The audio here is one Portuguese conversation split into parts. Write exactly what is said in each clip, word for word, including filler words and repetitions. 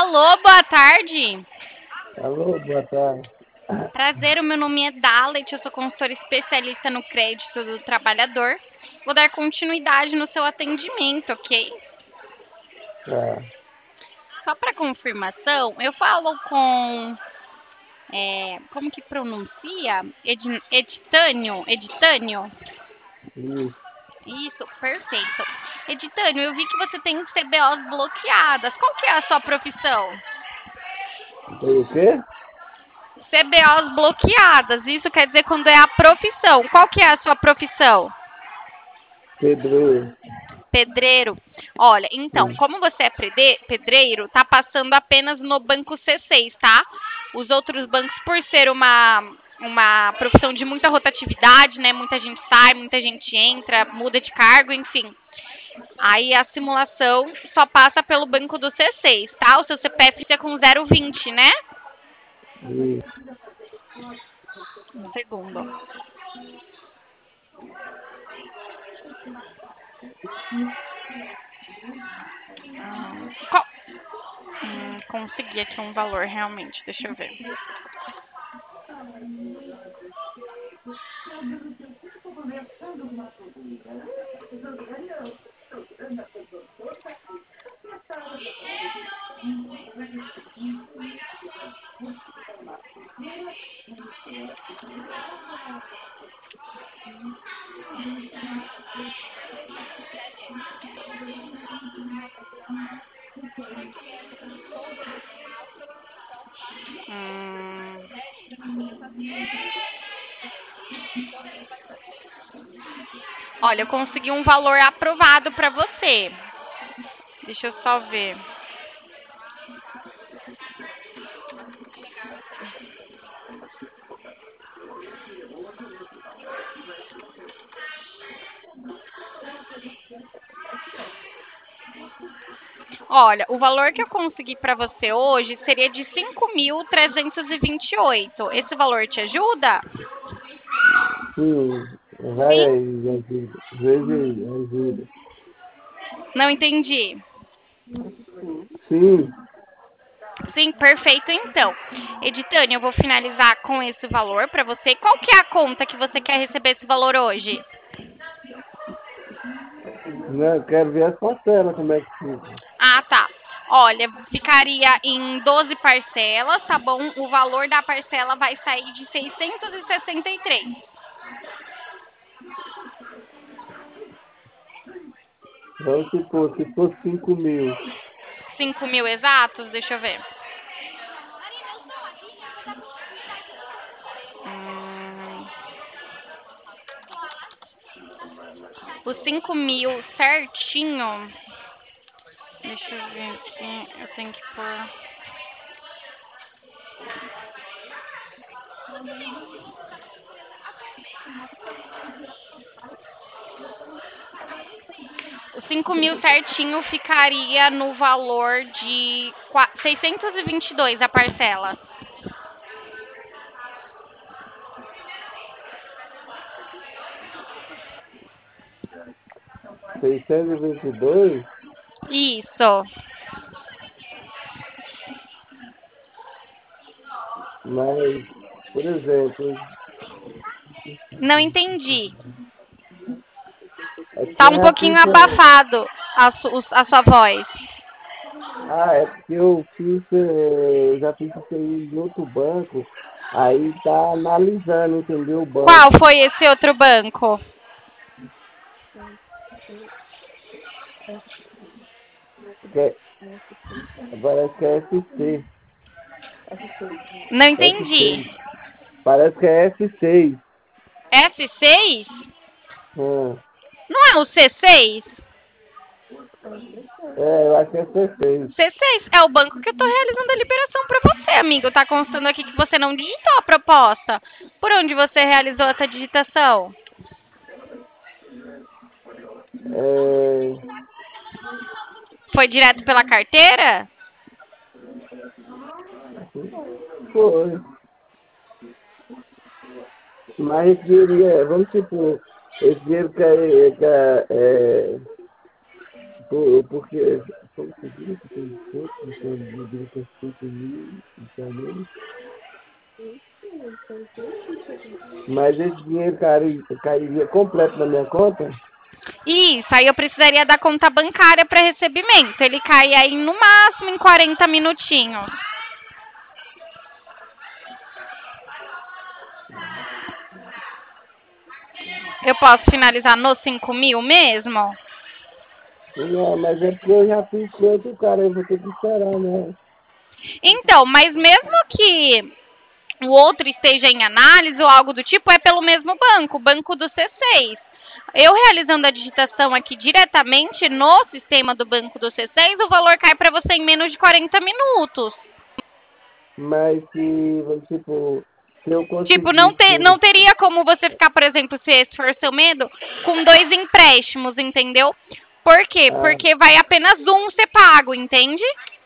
Alô, boa tarde. Alô, boa tarde. Prazer, o meu nome é Dalet, eu sou consultora especialista no crédito do trabalhador. Vou dar continuidade no seu atendimento, ok? Ah, Só para confirmação, eu falo com. É, como que pronuncia? Ed, Editânio? Editânio? isso. Isso, perfeito. Editânio, eu vi que você tem C B Os bloqueadas. Qual que é a sua profissão? Tem o quê? C B Os bloqueadas, isso quer dizer quando é a profissão. Qual que é a sua profissão? Pedreiro. Pedreiro. Olha, então, Sim. como você é pedreiro, tá passando apenas no banco C seis, tá? Os outros bancos, por ser uma, uma profissão de muita rotatividade, né? Muita gente sai, muita gente entra, muda de cargo, enfim. Aí a simulação só passa pelo banco do C seis, tá? O seu C P F é com zero vinte, né? Isso. Um segundo. Hum, qual- hum, consegui aqui um valor realmente, deixa eu ver. Hum, olha, eu consegui um valor aprovado para você. Deixa eu só ver. Olha, o valor que eu consegui para você hoje seria de cinco mil trezentos e vinte e oito. Esse valor te ajuda? Sim. Vai Sim? aí, ajuda. Veja aí, ajuda. Não entendi. Sim. Sim, perfeito então. Editânia, eu vou finalizar com esse valor para você. Qual que é a conta que você quer receber esse valor hoje? Não, eu quero ver as parcelas, como é que fica. Ah, tá. Olha, ficaria em doze parcelas, tá bom? O valor da parcela vai sair de seiscentos e sessenta e três. Vamos supor, se for cinco mil. Cinco mil exatos? Deixa eu ver. Hum, os cinco mil certinho. Deixa eu ver aqui. Eu tenho que pôr. Os cinco mil certinho ficaria no valor de seiscentos e vinte e dois a parcela. seiscentos e vinte e dois. Isso. Mas, por exemplo, Não entendi. é Tá porque um pouquinho rapidão. abafado a, su a sua voz. Ah, é porque eu fiz, eh, eu já fiz isso aí em outro banco. Aí tá analisando, entendeu? O Qual banco. foi esse outro banco? Que é- Parece que é F C. Não entendi. F seis. Parece que é F seis. F seis? Hum. Não é o C seis? É, eu acho que é F seis. C seis é o banco que eu tô realizando a liberação para você, amigo. Tá constando aqui que você não digitou a proposta. Por onde você realizou essa digitação? É, Foi direto pela carteira? foi. Mas esse dinheiro, é, vamos supor, esse dinheiro que é, que é, é Por- Porque como você disse, tem pouco, então deveria ter feito mil, então, mas esse dinheiro cairia, cairia completo na minha conta? Isso, aí eu precisaria da conta bancária para recebimento. Ele cai aí no máximo em quarenta minutinhos. Eu posso finalizar nos cinco mil mesmo? Não, mas é porque eu já fiz com outro cara, eu vou ter que esperar, né? Então, mas mesmo que o outro esteja em análise ou algo do tipo, é pelo mesmo banco, o banco do C seis. Eu realizando a digitação aqui diretamente no sistema do banco do C seis, o valor cai para você em menos de quarenta minutos. Mas se, tipo, se eu Tipo, não, conseguir ter, ter... não teria como você ficar, por exemplo, se esse for seu medo, com dois empréstimos, entendeu? Por quê? Ah, Porque vai apenas um ser pago, entende?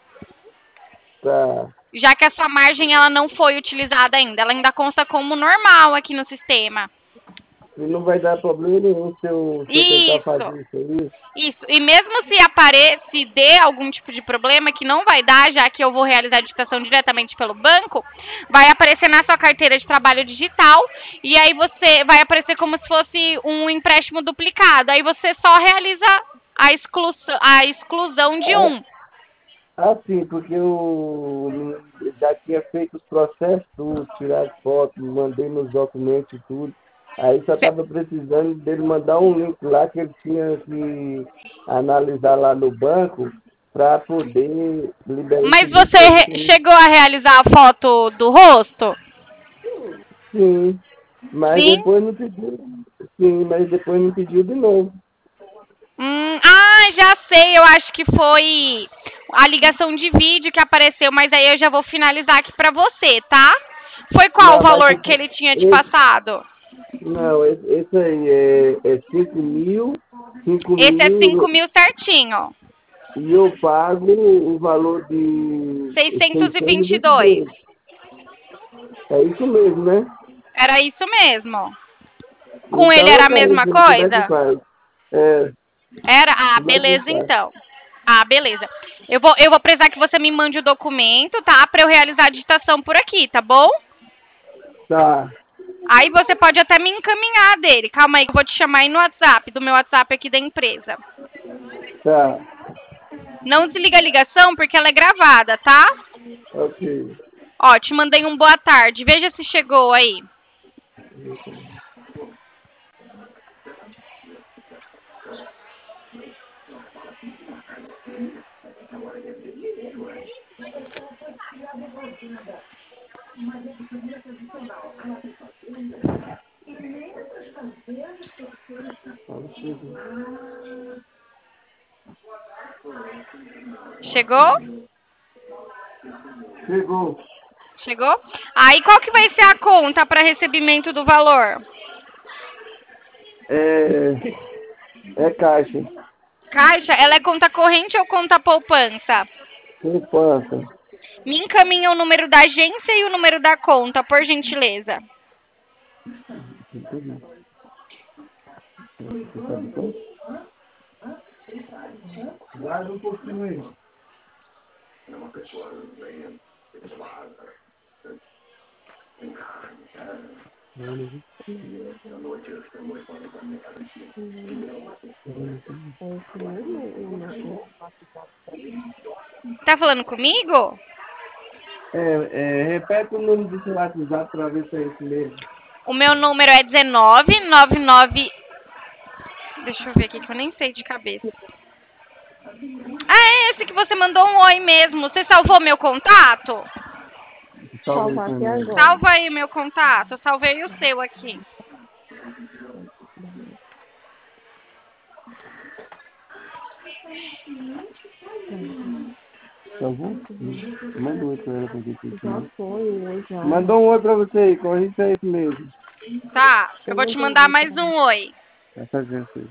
tá. Já que a sua margem ela não foi utilizada ainda. Ela ainda consta como normal aqui no sistema. E não vai dar problema nenhum se eu, se eu tentar Isso. fazer isso aí. Isso. E mesmo se aparecer, se dê algum tipo de problema, que não vai dar, já que eu vou realizar a digitação diretamente pelo banco, vai aparecer na sua carteira de trabalho digital e aí você vai aparecer como se fosse um empréstimo duplicado. Aí você só realiza a exclusão, a exclusão de Ah, um. assim, porque eu já tinha feito os processos, tudo, tirado foto, mandei meus documentos e tudo. Aí só estava precisando dele mandar um link lá que ele tinha que analisar lá no banco para poder liberar esse Mas link você para re- mim. chegou a realizar a foto do rosto? Sim, mas Sim. depois não pediu. Sim, mas depois não pediu de novo. Hum, ah, já sei, eu acho que foi a ligação de vídeo que apareceu, mas aí eu já vou finalizar aqui pra você, tá? Foi qual o Não, mas valor que esse, ele tinha te esse- passado? não, esse, esse aí é, é cinco mil, cinco Esse é cinco mil mil certinho. e eu pago o valor de seiscentos e seiscentos e vinte e vinte e dois. dois. É isso mesmo, né? Era isso mesmo. Com ele Então era eu a quero mesma isso, como é que coisa? faz? É, Era? Ah, como é que beleza faz? então. Ah, beleza. Eu vou, eu vou precisar que você me mande o documento, tá? Pra eu realizar a digitação por aqui, tá bom? Tá, Aí você pode até me encaminhar dele. Calma aí que eu vou te chamar aí no WhatsApp, do meu WhatsApp aqui da empresa. tá, Não desliga a ligação porque ela é gravada, tá? ok. Ó, te mandei um boa tarde. Veja se chegou aí. Chegou? Chegou. Chegou? Aí qual que vai ser a conta para recebimento do valor? É, é caixa, Caixa, ela é conta corrente ou conta poupança? poupança. Me encaminha o número da agência e o número da conta, por gentileza. Guarda um pouquinho aí. Tá falando comigo? É, é, repete o número do seu WhatsApp para ver se é esse mesmo. O meu número é dezenove noventa e nove. Deixa eu ver aqui que eu nem sei de cabeça. Ah, é esse que você mandou um oi mesmo. Você salvou meu contato? Salvar aqui agora. Salva aí meu contato. Eu salvei o seu aqui. Salvou? Manda um oi pra ela pra ver se é esse mesmo. Mandou um oi pra você aí, corre se é esse mesmo. Tá, eu vou te mandar mais um oi. Vai fazer isso aí.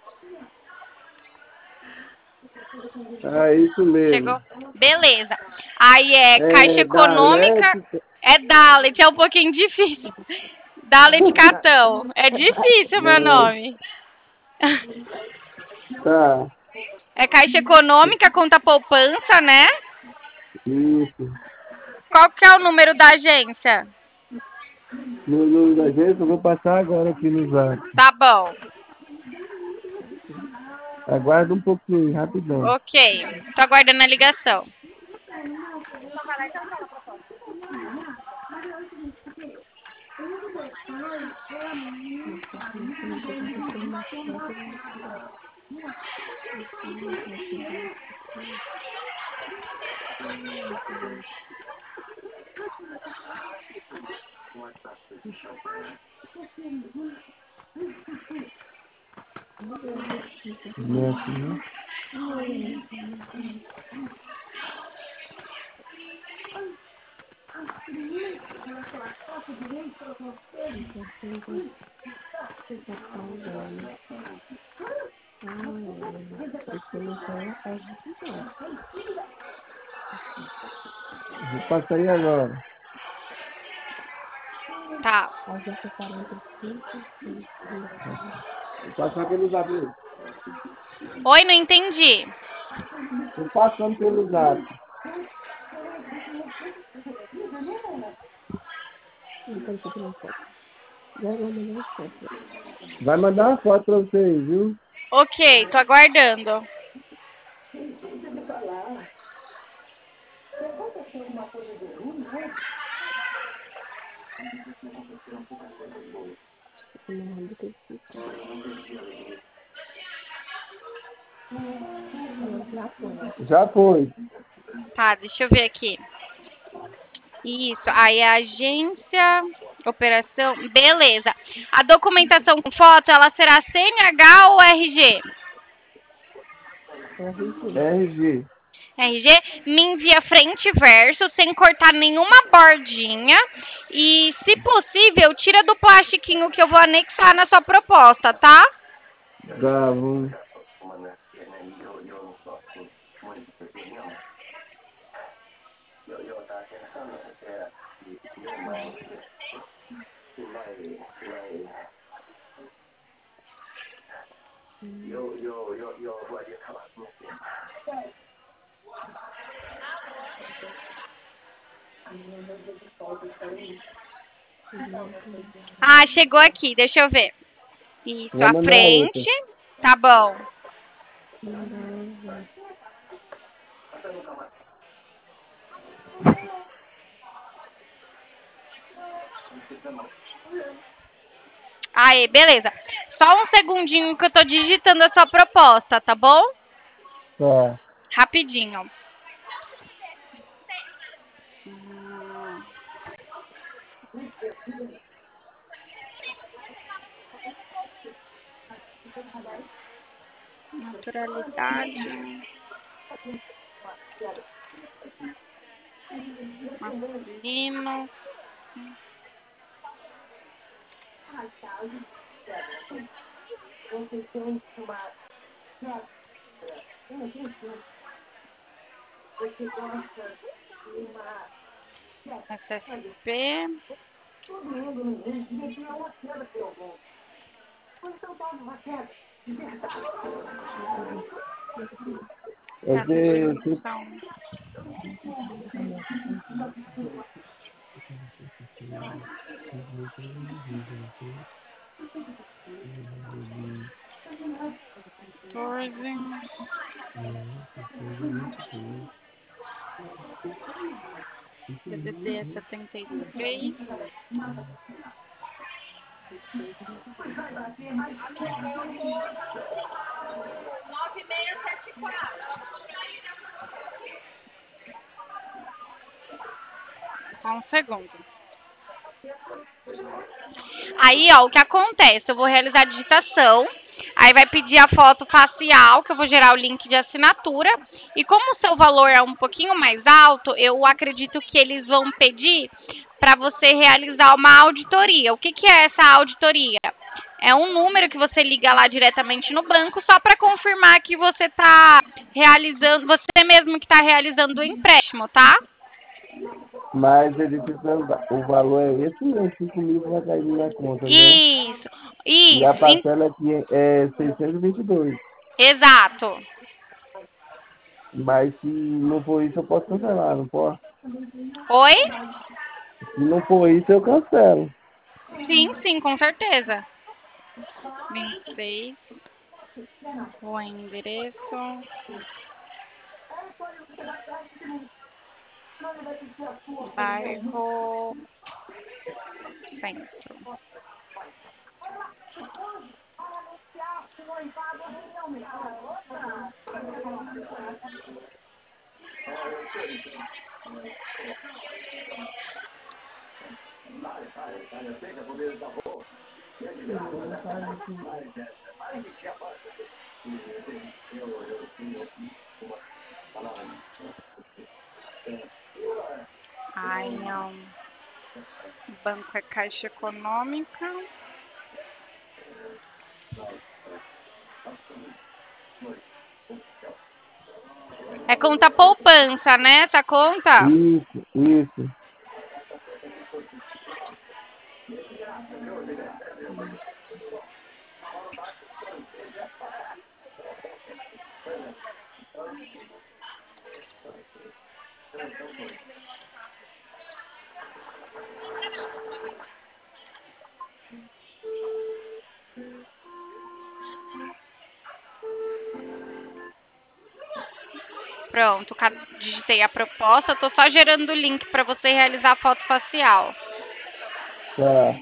Ah, é isso mesmo. Chegou? Beleza. Aí é Caixa É Econômica. Dalete. É Dalet, é um pouquinho difícil. Dalet Catão. É difícil meu nome. Tá. É Caixa Econômica, conta poupança, né? Isso. Qual que é o número da agência? No nome da gente, eu vou passar agora aqui no zap. Tá bom. Aguarda um pouquinho, rapidão. Ok. Tô aguardando a ligação. Não é assim, né? Vou passar aí agora. Tá. Vou passar pelo zap. Oi, não entendi. Tô passando pelo zap. Vai mandar uma foto pra vocês, viu? Ok, tô aguardando. Já foi. Tá, deixa eu ver aqui. Isso, aí a agência, operação, beleza. A documentação com foto, ela será C N H ou R G? R G. R G, me envia frente e verso, sem cortar nenhuma bordinha. E, se possível, tira do plastiquinho que eu vou anexar na sua proposta, tá? Tá, vamos. Ah, chegou aqui, deixa eu ver. Isso, Vou a mandar frente. outra. Tá bom. Aí, beleza. Só um segundinho que eu tô digitando a sua proposta, tá bom? Tá. Rapidinho. Naturalidade. Masculino. S S P. É de, de, Apresentação. quatorze. C D D setenta e três. Só um segundo. Aí, ó, o que acontece? Eu vou realizar a digitação. Aí vai pedir a foto facial, que eu vou gerar o link de assinatura. E como o seu valor é um pouquinho mais alto, eu acredito que eles vão pedir para você realizar uma auditoria. O que, que é essa auditoria? É um número que você liga lá diretamente no banco só para confirmar que você está realizando, você mesmo que está realizando o empréstimo, tá? mas ele precisa, o valor é esse mesmo, cinco mil vai cair na conta, né? Isso, E a isso, em- parcela aqui é seiscentos e vinte e dois. exato. Mas se não for isso, eu posso cancelar, não posso? Oi? Se não for isso, eu cancelo. Sim, sim, com certeza. vinte e seis. O endereço. Bairro Centro. Ai, não. Banco é Caixa Econômica. É conta poupança, né? Essa conta? Isso, isso. Pronto, ca- digitei a proposta. Tô só gerando o link para você realizar a foto facial. Tá.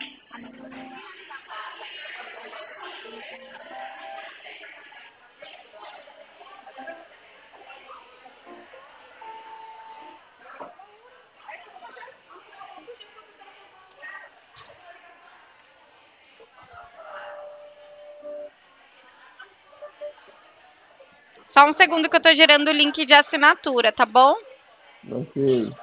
Só um segundo que eu tô gerando o link de assinatura, tá bom? Ok.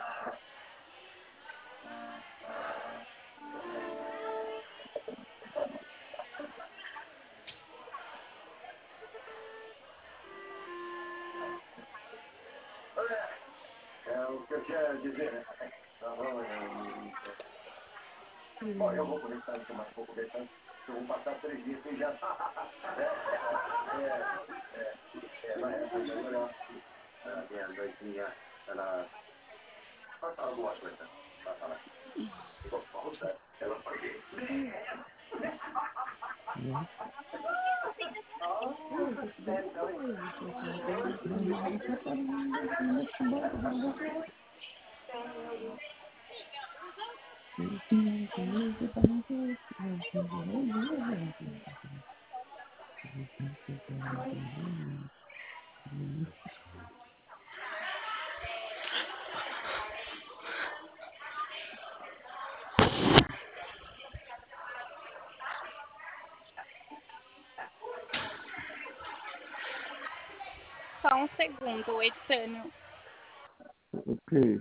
Só um segundo, editando. Ok.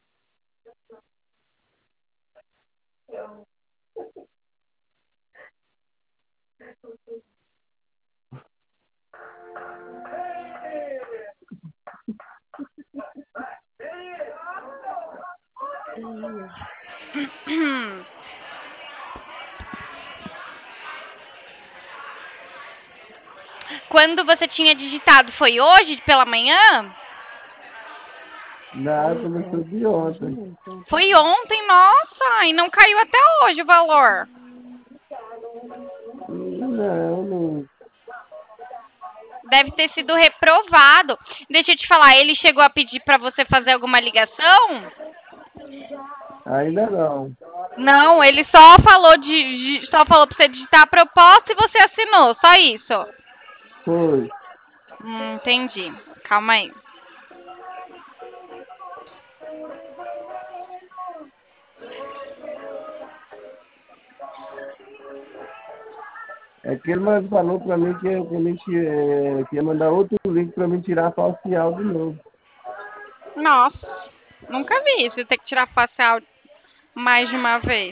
Quando você tinha digitado, foi hoje pela manhã? Nada, começou de ontem. Foi ontem, nossa, e não caiu até hoje o valor. Não, não. Deve ter sido reprovado. Deixa eu te falar, ele chegou a pedir para você fazer alguma ligação? Ainda não. Não, ele só falou de, de- só falou para você digitar a proposta e você assinou, só isso. Foi. Hum, entendi. Calma aí. É que ele mas falou pra mim que, que, a gente, é, que ia mandar outro link pra mim tirar a facial de novo. Nossa, nunca vi isso, ter que tirar facial mais de uma vez.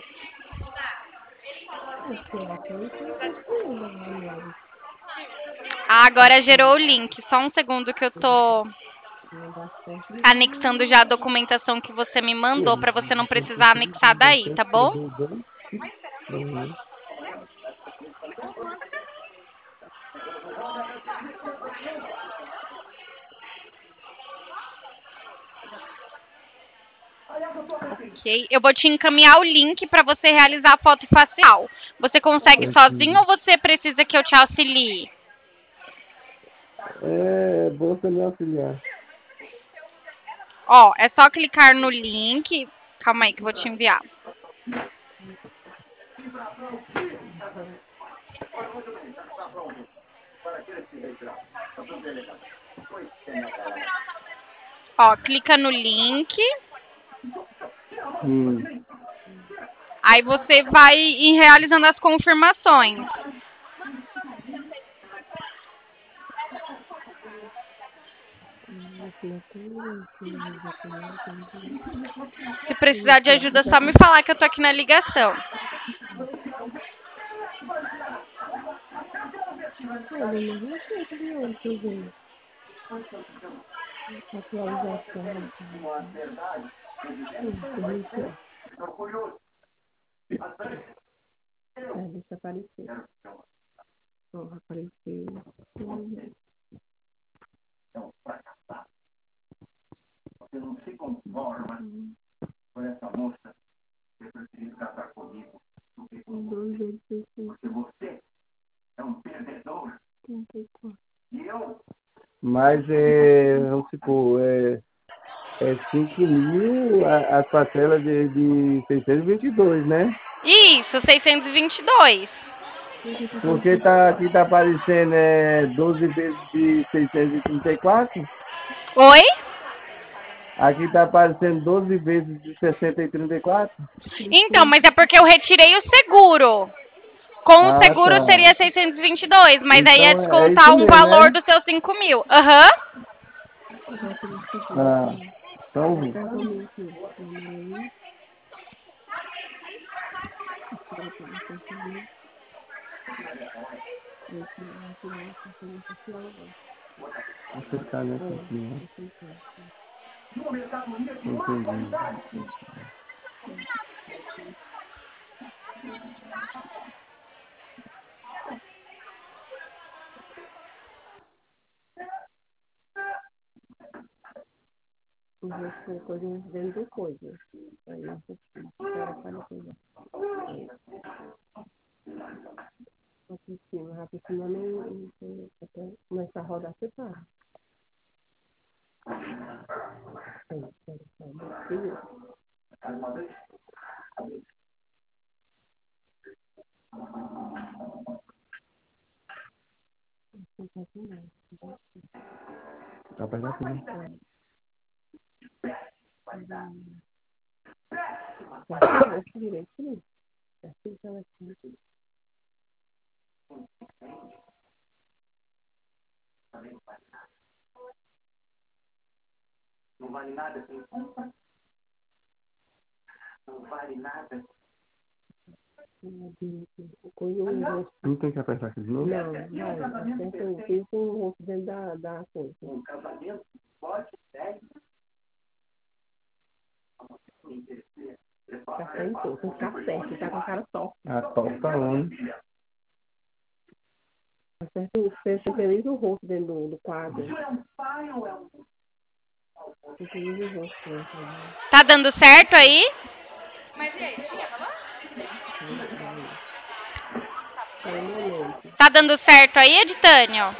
Ah, agora gerou o link. Só um segundo que eu tô anexando já a documentação que você me mandou para você não precisar anexar daí, tá bom? Uhum. Ok. Eu vou te encaminhar o link para você realizar a foto facial. Você consegue sozinho ou você precisa que eu te auxilie? É bom você me auxiliar. Ó, é só clicar no link. Calma aí que eu vou te enviar. Ó, clica no link. Hum. Aí você vai ir realizando as confirmações. Se precisar de ajuda, é só me falar que eu tô aqui na ligação. Deixa aparecer. Ó, apareceu. Dois vezes sessenta. trinta e quatro. Mas é, vamos supor, é, é cinco mil a, as parcelas de, de seiscentos e vinte e dois, né? Isso, seiscentos e vinte e dois. Porque tá, aqui tá aparecendo é, doze vezes de seiscentos e trinta e quatro. Oi? Aqui tá aparecendo doze vezes de sessenta e trinta e quatro. Então, mas é porque eu retirei o seguro. Com o Ah, seguro tá. seria seiscentos e vinte e dois, mas aí é Então é, é descontar isso um mesmo, valor né? dos seus cinco mil. Aham. Ah, então, você tá nessa aqui, né? Entendi. Você coisa dentro de coisa. Aí você espera para coisa. Aqui em cima, aqui em cima nem até começar a rodar, você para. Aí, espera, espera. Tá pra aqui, né? Aqui direito, né? Aqui, então, aqui. Não vale nada, não vale nada. Coisa um rosto. Não tem que apertar aqui de novo? Não, vai. Acerta um, fiz um rosto dentro da, da coisa. Um casamento pode, sério. Tá sem cor, tem que ficar certo, tá com a cara torta. Ah, top tá onde? Acerta um, fecha feliz o rosto dentro do, do quadro. Feliz o rosto, né? Tá dando certo aí? Tá dando certo aí, Editânio?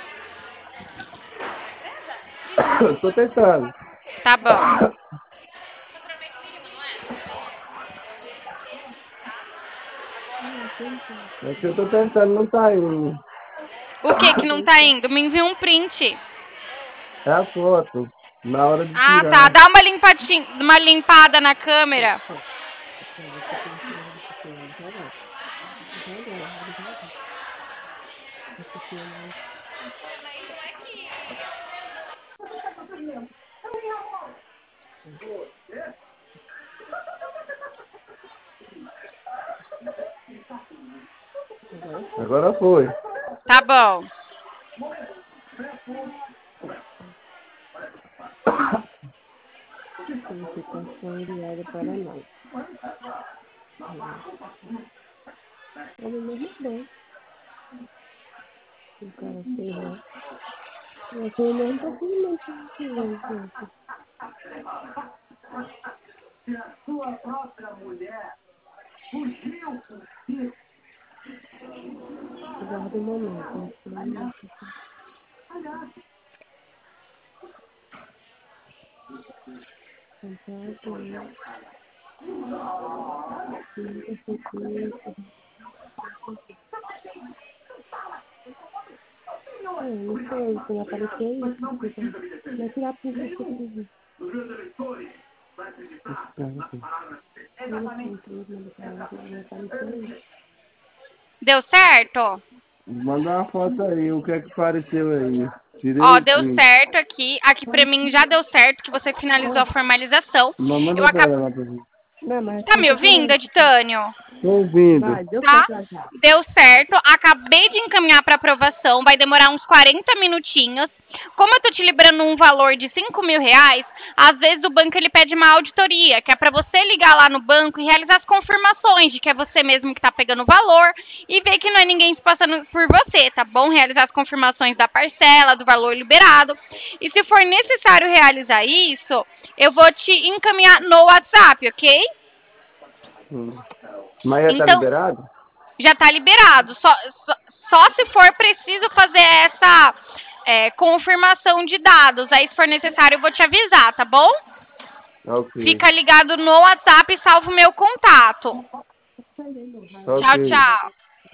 Eu tô tentando. Tá bom. É que eu tô tentando, não tá indo. O que que não tá indo? Me envia um print. É a foto. Na hora de Ah, tá. tirar. Dá uma limpadinha, uma limpada na câmera. Agora foi. Tá bom. Notificação enviada para nós. É o mesmo bem. O cara fez lá. Eu tenho o mesmo procedimento. nesse momento. Nesse momento. Contrato, né? É, não sei, tem aparecer isso. Vai tirar por isso tudo. Deu certo? Manda uma foto aí, o que é que apareceu aí? Tirei Ó, o deu print. certo aqui. Aqui pra mim já deu certo que você finalizou a formalização. Mas manda Eu pra acabo... ela lá pra mim. Não, mas Tá me ouvindo, Editânio? Tô ouvindo. vai, deu Tá? certo já. Deu certo. Acabei de encaminhar para aprovação. Vai demorar uns quarenta minutinhos. Como eu tô te liberando um valor de cinco mil reais, às vezes o banco ele pede uma auditoria, que é para você ligar lá no banco e realizar as confirmações de que é você mesmo que tá pegando o valor e ver que não é ninguém se passando por você, tá bom? Realizar as confirmações da parcela, do valor liberado. E se for necessário realizar isso, eu vou te encaminhar no WhatsApp, ok? Hum. Mas já tá Então, liberado? já está liberado. Só, só, só se for preciso fazer essa é, confirmação de dados. Aí, se for necessário, eu vou te avisar, tá bom? Ok. Fica ligado no WhatsApp e salva o meu contato. Ok. Tchau, tchau.